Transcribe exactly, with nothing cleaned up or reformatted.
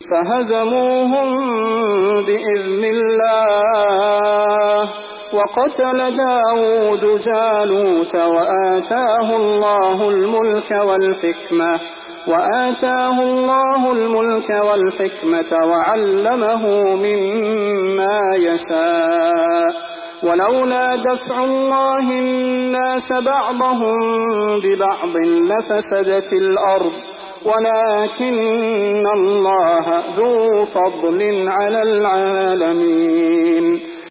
فهزموهم بإذن الله وقتل داود جالوت وآتاه الله الملك والحكمة وآتاه الله الملك والحكمة وعلمه مما يشاء ولولا دفع الله الناس بعضهم ببعض لفسدت الأرض ولكن الله ذو فضل على العالمين